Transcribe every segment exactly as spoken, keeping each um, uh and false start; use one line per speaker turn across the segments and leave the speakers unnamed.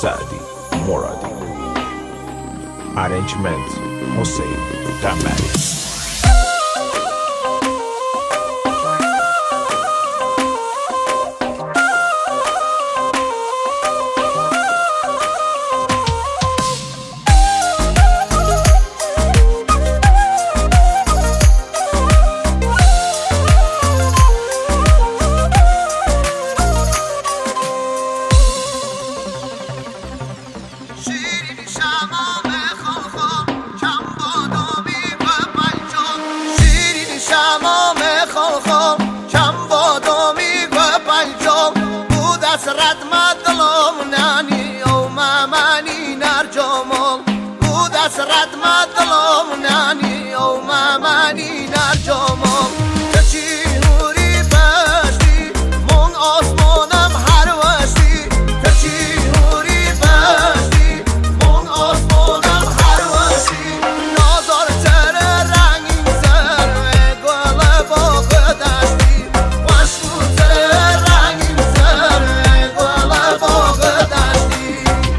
سعدی مرادی. Arrangement حسین قمری.
سرد مدلم نانی او مامانی نرجامم کچی نوری باشی من آسمانم هر وشی کچی نوری باشی من آسمانم هر وشی نازار تر رنگین سر گل باغ دشتی وشو تر رنگین سر گل باغ دشتی.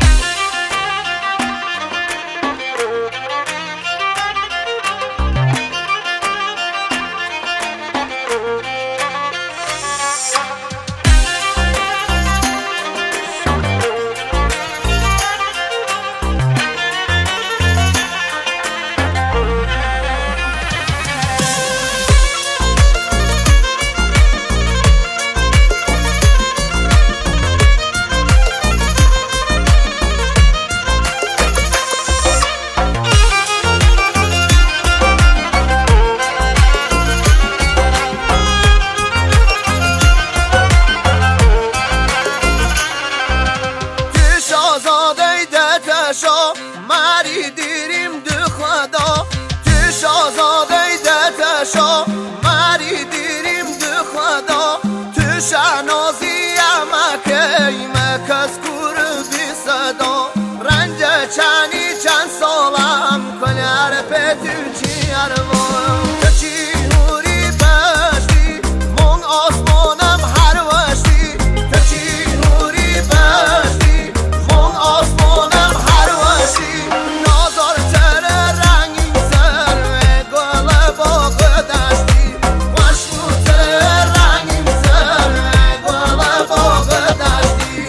ماری دیریم دو خدا توش آزاده ده تشا ماری دیریم دو خدا توش نازی امکی مکس کور بی صدا رنج چانی چند سالم کنار پتو چی اروام کچی نوری باشی من آسمانم هر وشی کچی نوری باشی من آسمانم هر وشی نازار تر رنگین سر گل باغ دشتی وشو تر رنگین سر گل باغ دشتی.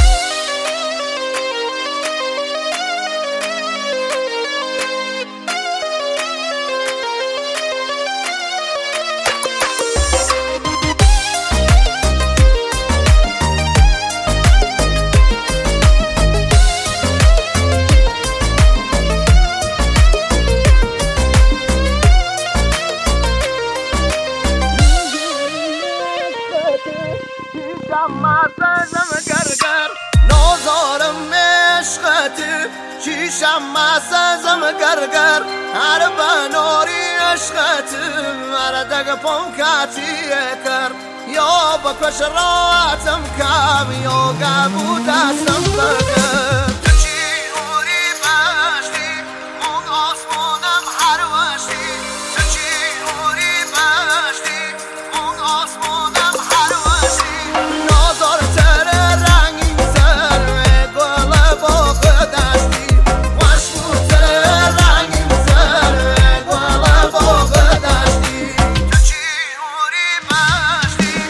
نازارم عشقتی چیشم مسازم گرگر هر بناری عشقتی مردگ پمکتی کر یا بکش راتم کم یا گبو دستم بگر کچی نوری باشی من آسمانم هر وشی کچی نوری باشی من آسمانم هر وشی نازار تر رنگین سر گل باغ دشتی وشو تر رنگین سر گل باغ دشتی کچی نوری باشی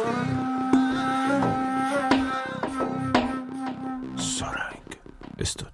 سرنگ استودیو.